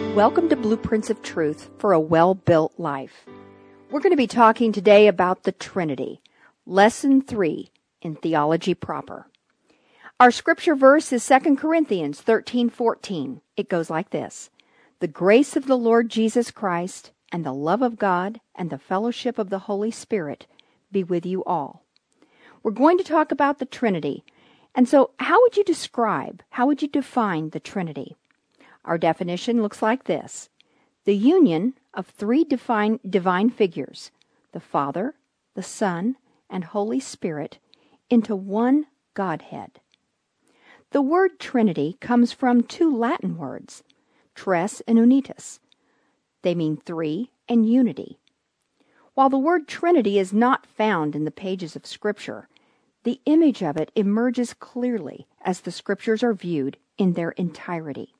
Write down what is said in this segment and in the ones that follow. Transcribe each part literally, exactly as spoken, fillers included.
Welcome to Blueprints of Truth for a Well-Built Life. We're going to be talking today about the Trinity, Lesson three in Theology Proper. Our scripture verse is Second Corinthians thirteen fourteen. It goes like this: "The grace of the Lord Jesus Christ and the love of God and the fellowship of the Holy Spirit be with you all." We're going to talk about the Trinity. And so how would you describe, how would you define the Trinity? Our definition looks like this: the union of three divine, divine figures, the Father, the Son, and Holy Spirit, into one Godhead. The word Trinity comes from two Latin words, tres and unitas. They mean three and unity. While the word Trinity is not found in the pages of Scripture, the image of it emerges clearly as the Scriptures are viewed in their entirety.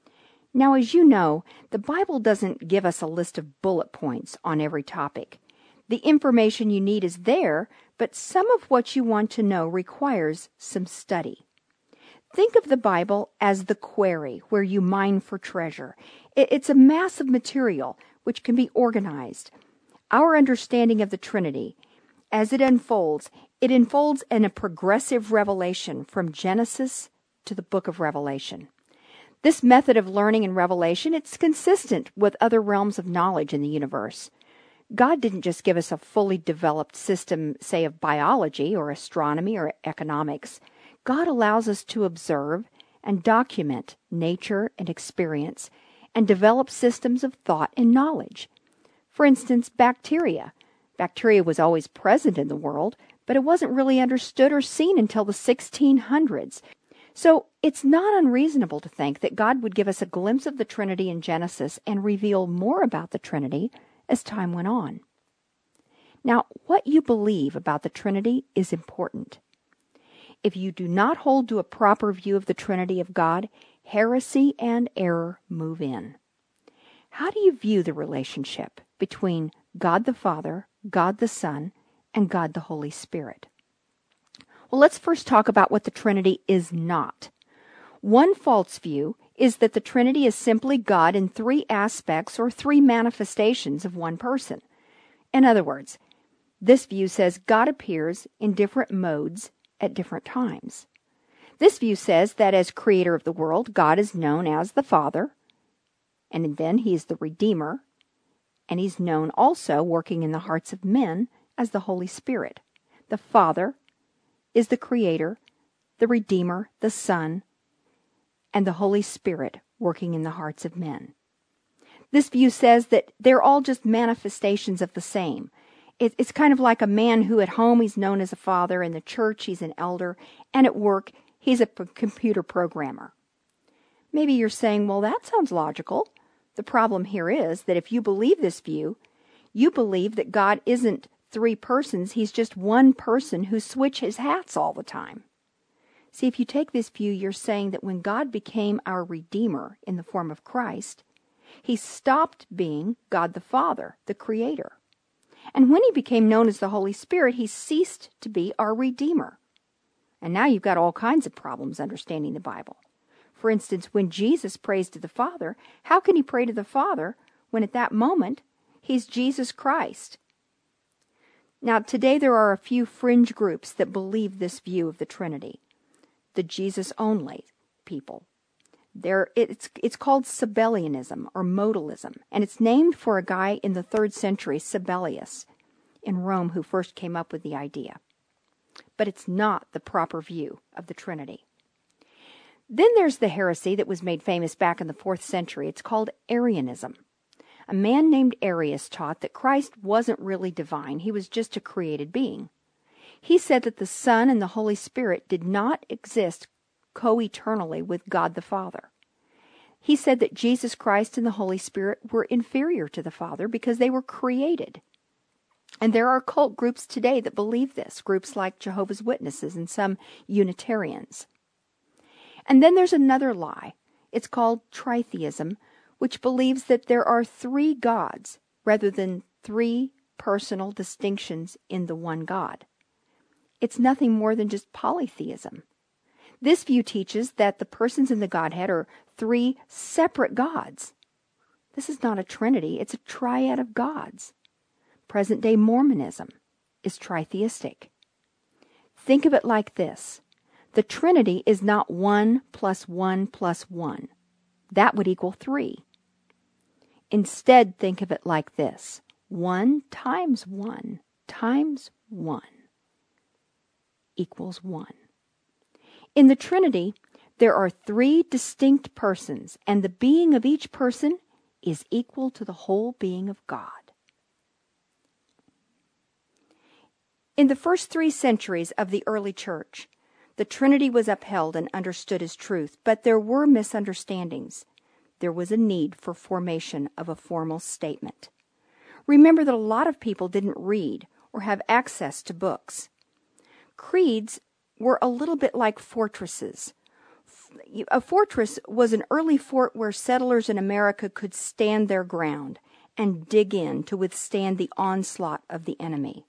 Now, as you know, the Bible doesn't give us a list of bullet points on every topic. The information you need is there, but some of what you want to know requires some study. Think of the Bible as the quarry where you mine for treasure. It's a mass of material which can be organized. Our understanding of the Trinity, as it unfolds, it unfolds in a progressive revelation from Genesis to the book of Revelation. This method of learning and revelation, it's consistent with other realms of knowledge in the universe. God didn't just give us a fully developed system, say, of biology or astronomy or economics. God allows us to observe and document nature and experience and develop systems of thought and knowledge. For instance, bacteria. Bacteria was always present in the world, but it wasn't really understood or seen until the sixteen hundreds. So it's not unreasonable to think that God would give us a glimpse of the Trinity in Genesis and reveal more about the Trinity as time went on. Now, what you believe about the Trinity is important. If you do not hold to a proper view of the Trinity of God, heresy and error move in. How do you view the relationship between God the Father, God the Son, and God the Holy Spirit? Well, let's first talk about what the Trinity is not. One false view is that the Trinity is simply God in three aspects or three manifestations of one person. In other words, this view says God appears in different modes at different times. This view says that as creator of the world, God is known as the Father, and then he is the Redeemer, and he's known also, working in the hearts of men, as the Holy Spirit. The Father is the Creator, the Redeemer, the Son, and the Holy Spirit working in the hearts of men. This view says that they're all just manifestations of the same. It, it's kind of like a man who at home he's known as a father, in the church he's an elder, and at work he's a p- computer programmer. Maybe you're saying, well, that sounds logical. The problem here is that if you believe this view, you believe that God isn't three persons, he's just one person who switches hats all the time. See, if you take this view, you're saying that when God became our Redeemer in the form of Christ, he stopped being God the Father, the Creator. And when he became known as the Holy Spirit, he ceased to be our Redeemer. And now you've got all kinds of problems understanding the Bible. For instance, when Jesus prays to the Father, how can he pray to the Father when at that moment he's Jesus Christ? Now, today there are a few fringe groups that believe this view of the Trinity. The Jesus-only people. They're, it's, it's called Sabellianism or modalism, and it's named for a guy in the third century, Sabellius, in Rome, who first came up with the idea. But it's not the proper view of the Trinity. Then there's the heresy that was made famous back in the fourth century. It's called Arianism. A man named Arius taught that Christ wasn't really divine. He was just a created being. He said that the Son and the Holy Spirit did not exist co-eternally with God the Father. He said that Jesus Christ and the Holy Spirit were inferior to the Father because they were created. And there are cult groups today that believe this, groups like Jehovah's Witnesses and some Unitarians. And then there's another lie. It's called tritheism, which believes that there are three gods rather than three personal distinctions in the one God. It's nothing more than just polytheism. This view teaches that the persons in the Godhead are three separate gods. This is not a trinity, it's a triad of gods. Present-day Mormonism is tritheistic. Think of it like this. The Trinity is not one plus one plus one. That would equal three. Instead, think of it like this. one times one times one equals one. In the Trinity, there are three distinct persons, and the being of each person is equal to the whole being of God. In the first three centuries of the early church, the Trinity was upheld and understood as truth, but there were misunderstandings. There was a need for formation of a formal statement. Remember that a lot of people didn't read or have access to books. Creeds were a little bit like fortresses. A fortress was an early fort where settlers in America could stand their ground and dig in to withstand the onslaught of the enemy.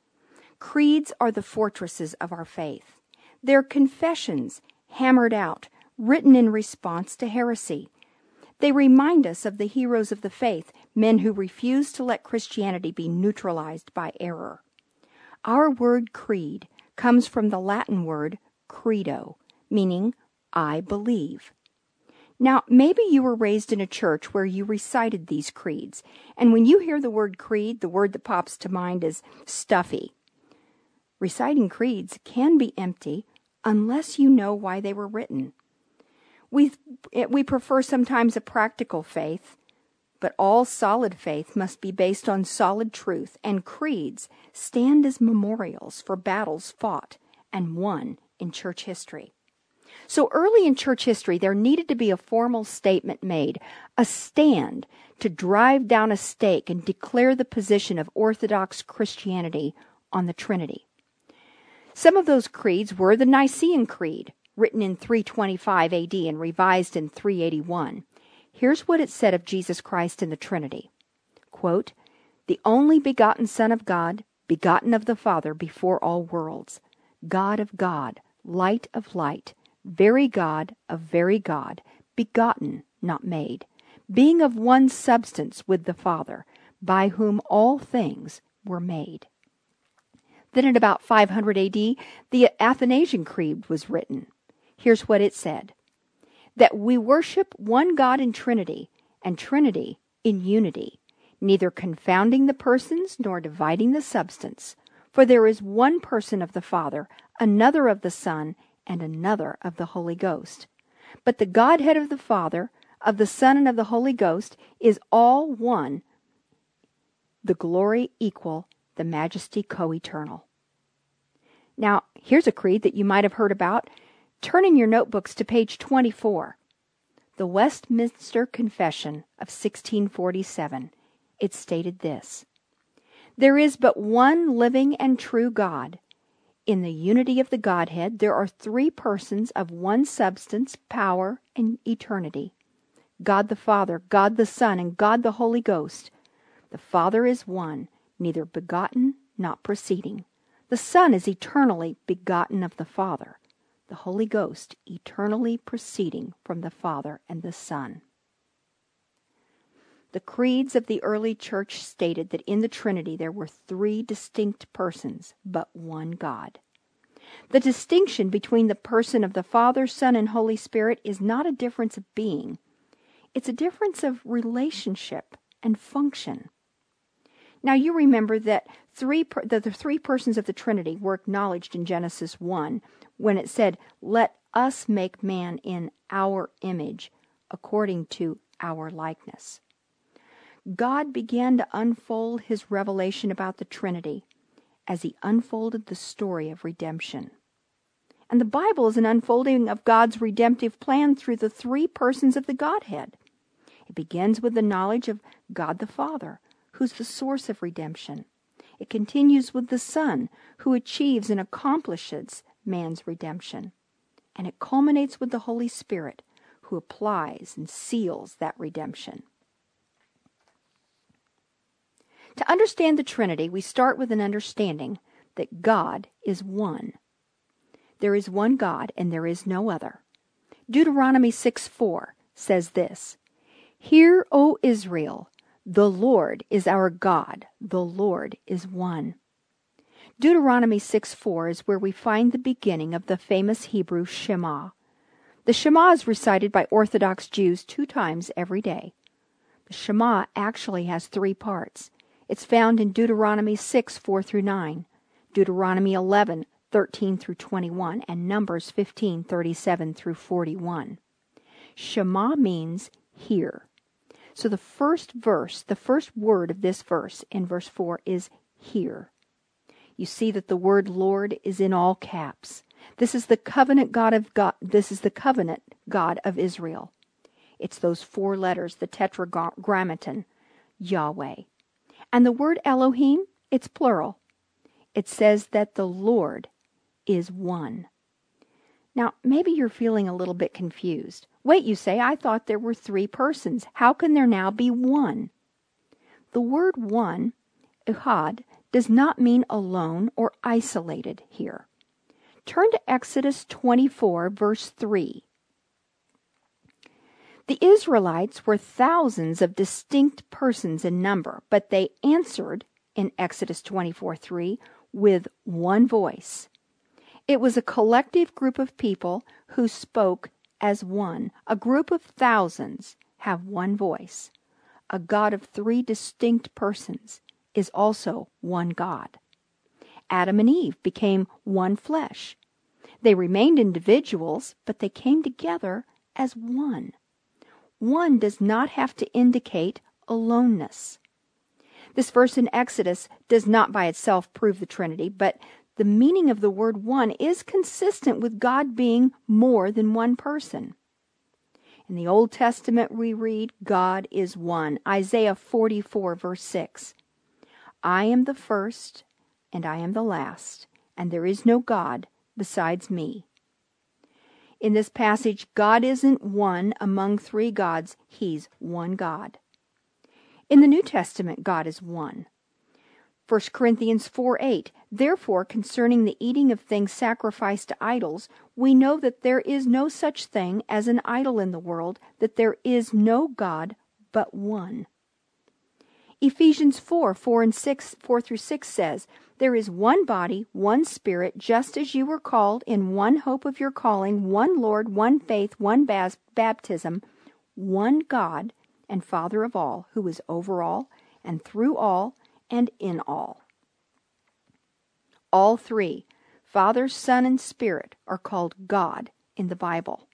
Creeds are the fortresses of our faith. They're confessions hammered out, written in response to heresy. They remind us of the heroes of the faith, men who refused to let Christianity be neutralized by error. Our word creed comes from the Latin word credo, meaning I believe. Now, maybe you were raised in a church where you recited these creeds, and when you hear the word creed, the word that pops to mind is stuffy. Reciting creeds can be empty unless you know why they were written. We, we prefer sometimes a practical faith, but all solid faith must be based on solid truth, and creeds stand as memorials for battles fought and won in church history. So early in church history, there needed to be a formal statement made, a stand to drive down a stake and declare the position of Orthodox Christianity on the Trinity. Some of those creeds were the Nicene Creed, written in three twenty-five A D and revised in three eighty-one. Here's what it said of Jesus Christ in the Trinity. Quote, "The only begotten Son of God, begotten of the Father before all worlds, God of God, light of light, very God of very God, begotten, not made, being of one substance with the Father, by whom all things were made." Then at about five hundred A D, the Athanasian Creed was written. Here's what it said. That we worship one God in Trinity, and Trinity in unity, neither confounding the persons nor dividing the substance. For there is one person of the Father, another of the Son, and another of the Holy Ghost. But the Godhead of the Father, of the Son, and of the Holy Ghost is all one, the glory equal, the majesty co-eternal. Now, here's a creed that you might have heard about. Turn in your notebooks to page twenty-four. The Westminster Confession of sixteen forty-seven. It stated this. There is but one living and true God. In the unity of the Godhead, there are three persons of one substance, power, and eternity. God the Father, God the Son, and God the Holy Ghost. The Father is one, neither begotten, not proceeding. The Son is eternally begotten of the Father. The Holy Ghost eternally proceeding from the Father and the Son. The creeds of the early church stated that in the Trinity there were three distinct persons, but one God. The distinction between the person of the Father, Son, and Holy Spirit is not a difference of being. It's a difference of relationship and function. Now you remember that three that the three persons of the Trinity were acknowledged in Genesis one when it said, "Let us make man in our image, according to our likeness." God began to unfold his revelation about the Trinity as he unfolded the story of redemption. And the Bible is an unfolding of God's redemptive plan through the three persons of the Godhead. It begins with the knowledge of God the Father, who's the source of redemption. It continues with the Son, who achieves and accomplishes man's redemption. And it culminates with the Holy Spirit, who applies and seals that redemption. To understand the Trinity, we start with an understanding that God is one. There is one God, and there is no other. Deuteronomy six four says this, Hear, O Israel, the Lord is our God, the Lord is one. Deuteronomy six four is where we find the beginning of the famous Hebrew Shema. The Shema is recited by Orthodox Jews two times every day. The Shema actually has three parts. It's found in Deuteronomy six four through nine, Deuteronomy eleven thirteen through twenty-one, and Numbers fifteen thirty-seven through forty-one. Shema means hear. So the first verse, the first word of this verse in verse four is hear. You see that the word Lord is in all caps. This is the covenant God of God. This is the covenant God of Israel. It's those four letters, the tetragrammaton, Yahweh. And the word Elohim, it's plural. It says that the Lord is one. Now, maybe you're feeling a little bit confused. Wait, you say, I thought there were three persons. How can there now be one? The word one, Echad, does not mean alone or isolated here. Turn to Exodus twenty-four, verse three. The Israelites were thousands of distinct persons in number, but they answered, in Exodus twenty-four three, with one voice. It was a collective group of people who spoke as one. A group of thousands have one voice. A God of three distinct persons is also one God. Adam and Eve became one flesh. They remained individuals, but they came together as one. One does not have to indicate aloneness. This verse in Exodus does not by itself prove the Trinity, but the meaning of the word one is consistent with God being more than one person. In the Old Testament we read, God is one. Isaiah forty-four, verse six. I am the first, and I am the last, and there is no God besides me. In this passage, God isn't one among three gods. He's one God. In the New Testament, God is one. First Corinthians four eight, therefore, concerning the eating of things sacrificed to idols, we know that there is no such thing as an idol in the world, that there is no God but one. Ephesians four, four and six, four through six says, there is one body, one Spirit, just as you were called in one hope of your calling, one Lord, one faith, one bas- baptism, one God and Father of all, who is over all and through all and in all. All three, Father, Son, and Spirit, are called God in the Bible.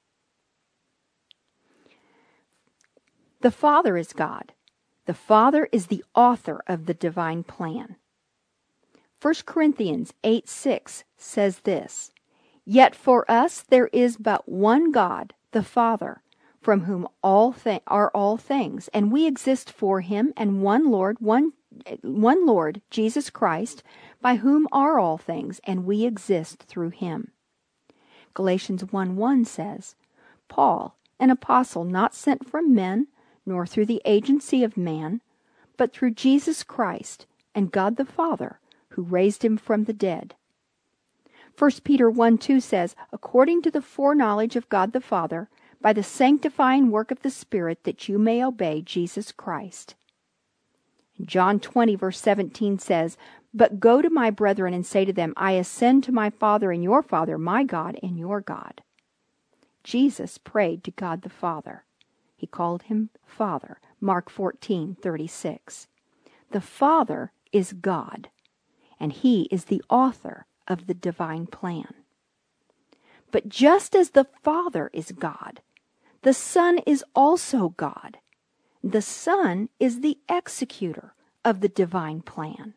The Father is God. The Father is the author of the divine plan. First Corinthians eight six says this, yet for us there is but one God, the Father, from whom all thi- are all things, and we exist for him, and one Lord, one, one Lord, Jesus Christ, by whom are all things, and we exist through him. Galatians one one says, Paul, an apostle not sent from men, nor through the agency of man, but through Jesus Christ and God the Father, who raised him from the dead. First Peter one two says, according to the foreknowledge of God the Father, by the sanctifying work of the Spirit, that you may obey Jesus Christ. John twenty, verse seventeen says, but go to my brethren and say to them, I ascend to my Father and your Father, my God and your God. Jesus prayed to God the Father. He called him Father. Mark fourteen thirty-six. The Father is God, and he is the author of the divine plan. But just as the Father is God, the Son is also God. The Son is the executor of the divine plan.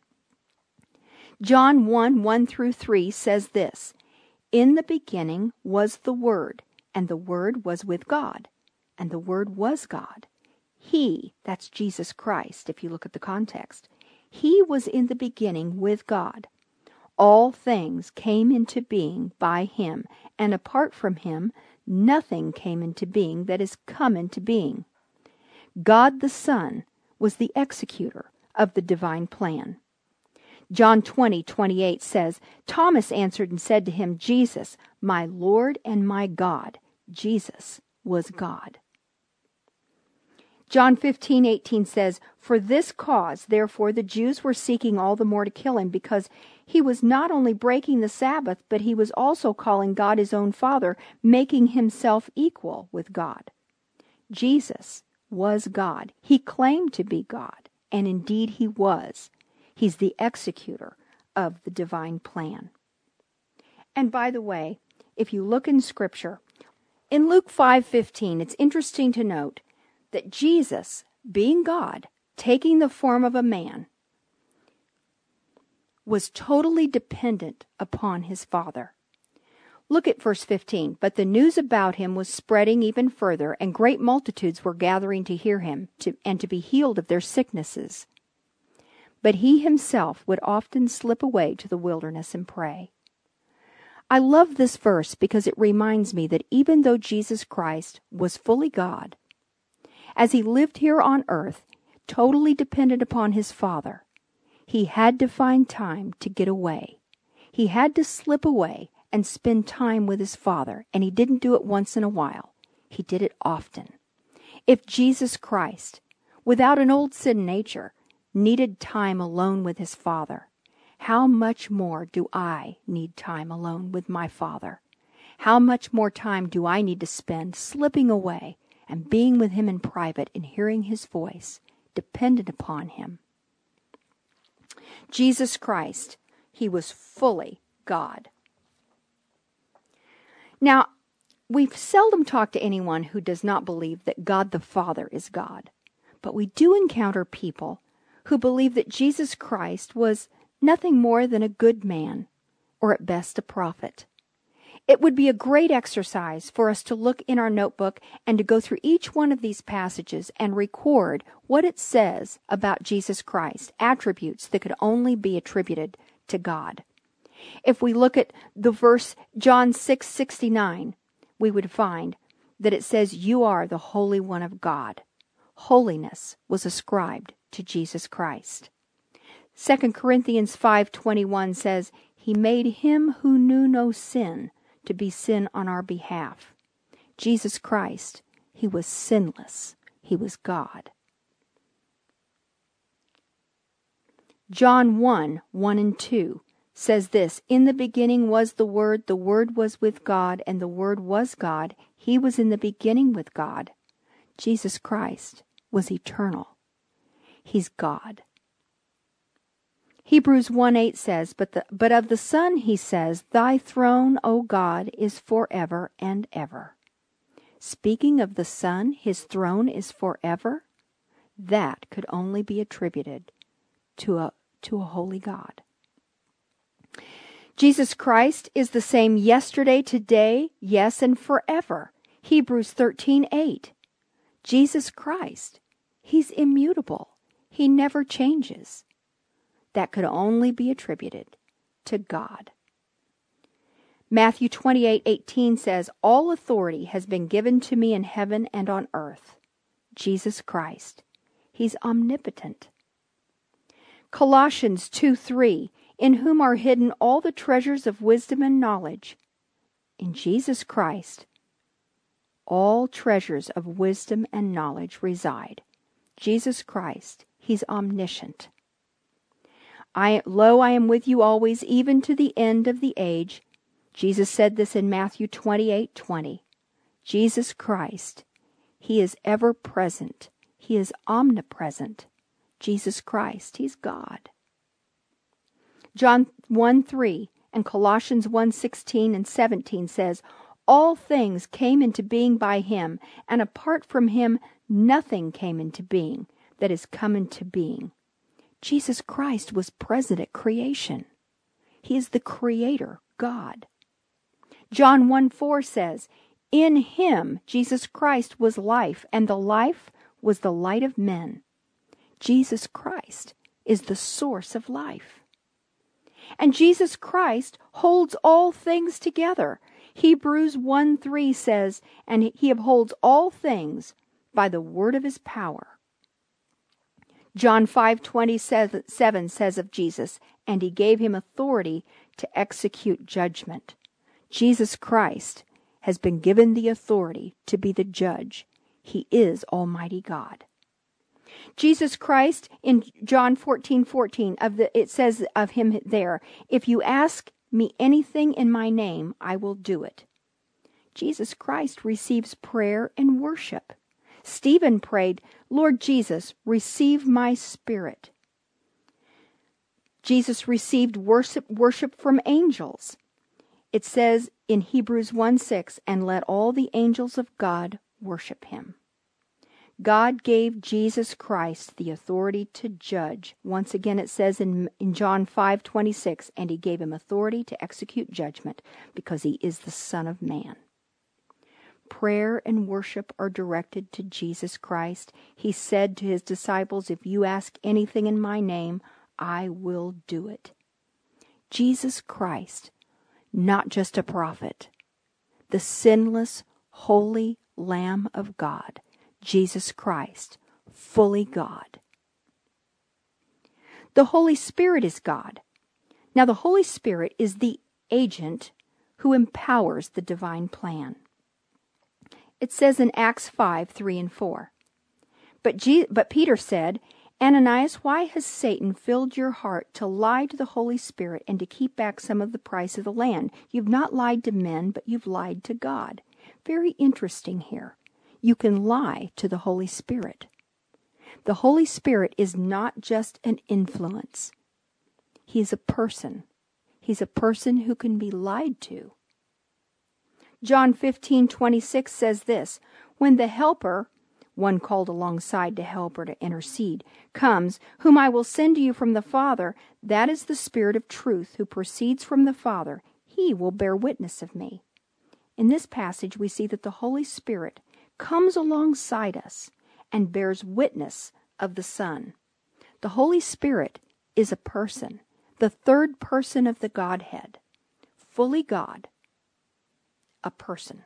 John one, one through three says this, in the beginning was the Word, and the Word was with God, and the Word was God. He, that's Jesus Christ, if you look at the context, he was in the beginning with God. All things came into being by him, and apart from him, nothing came into being that is come into being. God the Son was the executor of the divine plan. John twenty, twenty-eight says, Thomas answered and said to him, Jesus, my Lord and my God. Jesus was God. John fifteen eighteen says, "For this cause, therefore, the Jews were seeking all the more to kill him, because he was not only breaking the Sabbath, but he was also calling God his own Father, making himself equal with God." Jesus was God. He claimed to be God, and indeed he was. He's the executor of the divine plan. And by the way, if you look in Scripture, in Luke five fifteen, it's interesting to note that Jesus, being God, taking the form of a man, was totally dependent upon his Father. Look at verse fifteen. "But the news about him was spreading even further, and great multitudes were gathering to hear him to, and to be healed of their sicknesses. But he himself would often slip away to the wilderness and pray." I love this verse because it reminds me that even though Jesus Christ was fully God, as he lived here on earth, totally dependent upon his Father, he had to find time to get away. He had to slip away and spend time with his Father, and he didn't do it once in a while. He did it often. If Jesus Christ, without an old sin nature, needed time alone with his Father, how much more do I need time alone with my Father? How much more time do I need to spend slipping away and being with him in private and hearing his voice, dependent upon him? Jesus Christ, he was fully God. Now, we've seldom talked to anyone who does not believe that God the Father is God, but we do encounter people who believe that Jesus Christ was nothing more than a good man, or at best a prophet. It would be a great exercise for us to look in our notebook and to go through each one of these passages and record what it says about Jesus Christ, attributes that could only be attributed to God. If we look at the verse John six sixty-nine, we would find that it says, "You are the Holy One of God." Holiness was ascribed to Jesus Christ. Second Corinthians five twenty-one says, "He made him who knew no sin to be sin on our behalf." Jesus Christ, he was sinless. He was God. John one, one and two says this, "In the beginning was the Word, the Word was with God, and the Word was God. He was in the beginning with God." Jesus Christ was eternal. He's God. Hebrews one eight says, but, the, but of the Son he says, "Thy throne, O God, is forever and ever." Speaking of the Son, his throne is forever. That could only be attributed to a, to a holy God. Jesus Christ is the same yesterday, today, yes, and forever. Hebrews thirteen eight. Jesus Christ, he's immutable. He never changes. That could only be attributed to God. Matthew twenty-eight eighteen says, "All authority has been given to me in heaven and on earth." Jesus Christ, he's omnipotent. Colossians two three, "In whom are hidden all the treasures of wisdom and knowledge." In Jesus Christ, all treasures of wisdom and knowledge reside. Jesus Christ, he's omniscient. I, lo, I am with you always, even to the end of the age. Jesus said this in Matthew twenty-eight twenty. Jesus Christ, he is ever present. He is omnipresent. Jesus Christ, he's God. John one three and Colossians one sixteen and seventeen says, "All things came into being by him, and apart from him nothing came into being that is come into being." Jesus Christ was present at creation. He is the creator, God. John one four says, "In him, Jesus Christ, was life, and the life was the light of men." Jesus Christ is the source of life. And Jesus Christ holds all things together. Hebrews one three says, "And he upholds all things by the word of his power." John five twenty-seven says of Jesus, "And he gave him authority to execute judgment." Jesus Christ has been given the authority to be the judge. He is Almighty God. Jesus Christ in John fourteen fourteen, of the, it says of him there, if you ask me anything in my name, I will do it. Jesus Christ receives prayer and worship. Stephen prayed, Lord Jesus, receive my spirit. Jesus received worship, worship from angels. It says in Hebrews one six, and let all the angels of God worship him. God gave Jesus Christ the authority to judge. Once again, it says in, in John five twenty-six, and he gave him authority to execute judgment because he is the Son of Man. Prayer and worship are directed to Jesus Christ. He said to his disciples, if you ask anything in my name, I will do it. Jesus Christ, not just a prophet, the sinless, holy Lamb of God, Jesus Christ, fully God. The Holy Spirit is God. Now, the Holy Spirit is the agent who empowers the divine plan. It says in Acts five, three and four, But, Je- but Peter said, Ananias, why has Satan filled your heart to lie to the Holy Spirit and to keep back some of the price of the land? You've not lied to men, but you've lied to God. Very interesting here. You can lie to the Holy Spirit. The Holy Spirit is not just an influence. He is a person. He's a person who can be lied to. John fifteen twenty-six says this, when the Helper, one called alongside to help or to intercede, comes, whom I will send to you from the Father, that is the Spirit of truth who proceeds from the Father. He will bear witness of me. In this passage, we see that the Holy Spirit comes alongside us and bears witness of the Son. The Holy Spirit is a person, the third person of the Godhead, fully God, a person.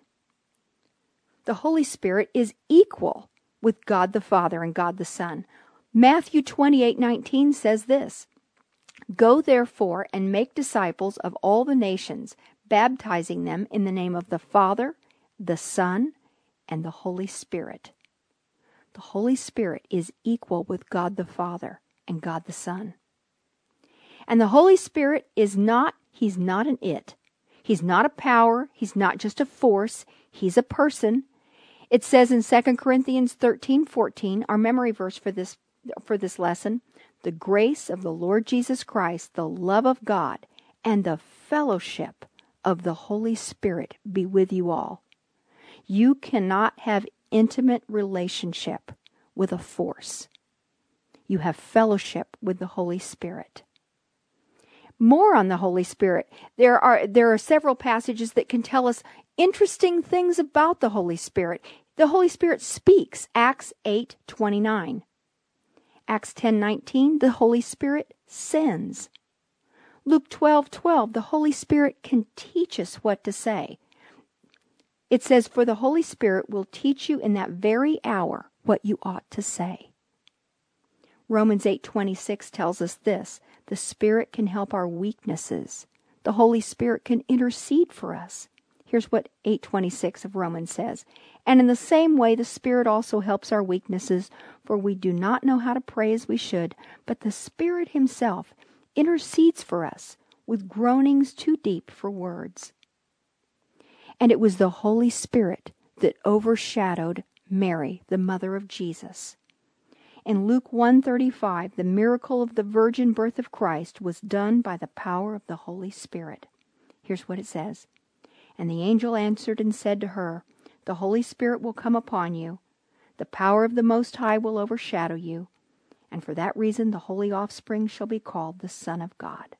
The Holy Spirit is equal with God the Father and God the Son. Matthew twenty-eight nineteen says this, Go therefore and make disciples of all the nations, baptizing them in the name of the Father, the Son, and the Holy Spirit. The Holy Spirit is equal with God the Father and God the Son. And the Holy Spirit is not, he's not an it. He's not a power. He's not just a force. He's a person. It says in Second Corinthians thirteen fourteen, our memory verse for this, for this lesson, the grace of the Lord Jesus Christ, the love of God, and the fellowship of the Holy Spirit be with you all. You cannot have intimate relationship with a force. You have fellowship with the Holy Spirit. More on the Holy Spirit. There are there are several passages that can tell us interesting things about the Holy Spirit. The Holy Spirit speaks. Acts eight twenty-nine. Acts ten nineteen, the Holy Spirit sends. Luke twelve twelve, the Holy Spirit can teach us what to say. It says, for the Holy Spirit will teach you in that very hour what you ought to say. Romans eight twenty-six tells us this, the Spirit can help our weaknesses. The Holy Spirit can intercede for us. Here's what eight twenty-six of Romans says, and in the same way the Spirit also helps our weaknesses, for we do not know how to pray as we should, but the Spirit himself intercedes for us with groanings too deep for words. And it was the Holy Spirit that overshadowed Mary, the mother of Jesus. In Luke one thirty-five, the miracle of the virgin birth of Christ was done by the power of the Holy Spirit. Here's what it says. And the angel answered and said to her, the Holy Spirit will come upon you. The power of the Most High will overshadow you. And for that reason, the holy offspring shall be called the Son of God.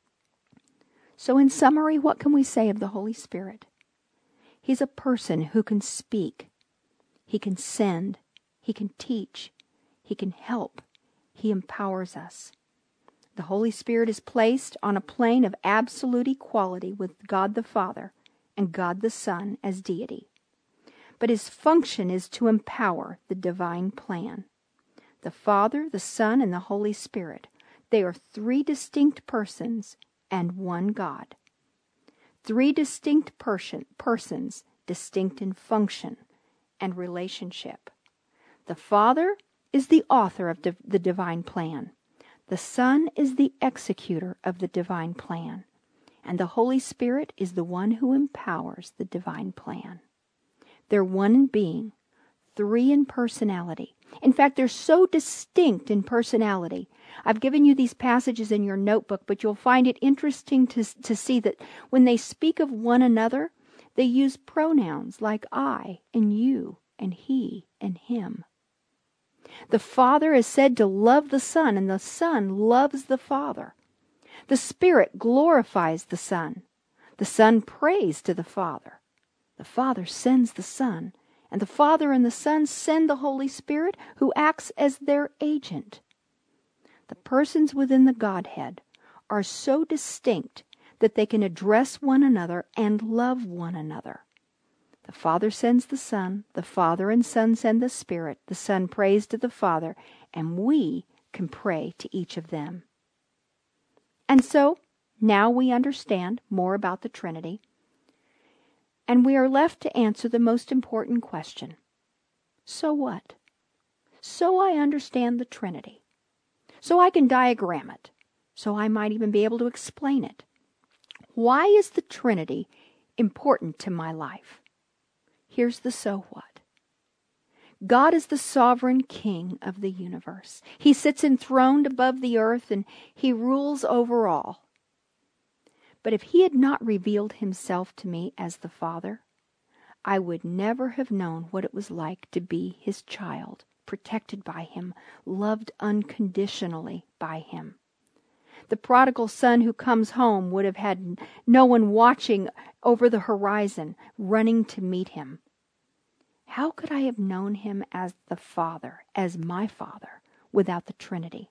So in summary, what can we say of the Holy Spirit? He's a person who can speak. He can send. He can teach. He can help. He empowers us. The Holy Spirit is placed on a plane of absolute equality with God the Father and God the Son as deity. But his function is to empower the divine plan. The Father, the Son, and the Holy Spirit, they are three distinct persons and one God. Three distinct person, persons, distinct in function and relationship. The Father is the author of the, the divine plan. The Son is the executor of the divine plan. And the Holy Spirit is the one who empowers the divine plan. They're one in being, three in personality. In fact, they're so distinct in personality. I've given you these passages in your notebook, but you'll find it interesting to, to see that when they speak of one another, they use pronouns like I and you and he and him. The Father is said to love the Son, and the Son loves the Father. The Spirit glorifies the Son. The Son prays to the Father. The Father sends the Son, and the Father and the Son send the Holy Spirit, who acts as their agent. The persons within the Godhead are so distinct that they can address one another and love one another. The Father sends the Son, the Father and Son send the Spirit, the Son prays to the Father, and we can pray to each of them. And so, now we understand more about the Trinity, and we are left to answer the most important question. So what? So I understand the Trinity. So I can diagram it. So I might even be able to explain it. Why is the Trinity important to my life? Here's the so what. God is the sovereign king of the universe. He sits enthroned above the earth and he rules over all. But if he had not revealed himself to me as the Father, I would never have known what it was like to be his child, protected by him, loved unconditionally by him. The prodigal son who comes home would have had no one watching over the horizon, running to meet him. How could I have known him as the Father, as my Father, without the Trinity?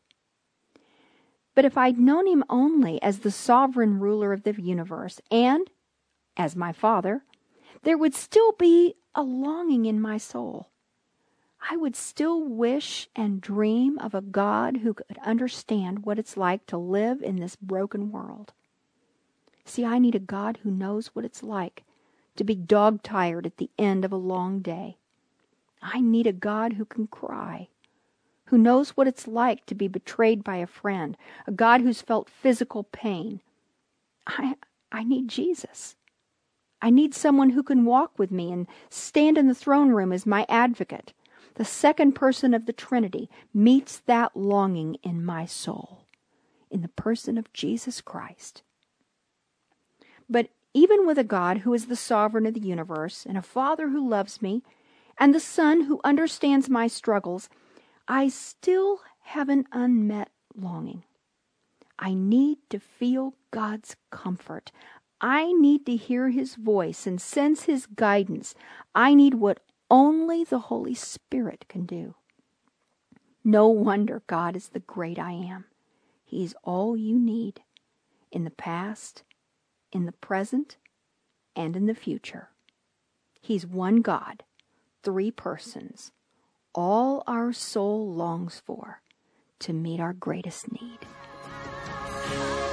But if I'd known him only as the sovereign ruler of the universe and as my Father, there would still be a longing in my soul. I would still wish and dream of a God who could understand what it's like to live in this broken world. See, I need a God who knows what it's like to be dog-tired at the end of a long day. I need a God who can cry, who knows what it's like to be betrayed by a friend, a God who's felt physical pain. I, I need Jesus. I need someone who can walk with me and stand in the throne room as my advocate. The second person of the Trinity meets that longing in my soul, in the person of Jesus Christ. But even with a God who is the sovereign of the universe, and a Father who loves me, and the Son who understands my struggles, I still have an unmet longing. I need to feel God's comfort. I need to hear his voice and sense his guidance. I need what only the Holy Spirit can do. No wonder God is the great I am. He's all you need in the past, in the present, and in the future. He's one God, three persons, all our soul longs for to meet our greatest need.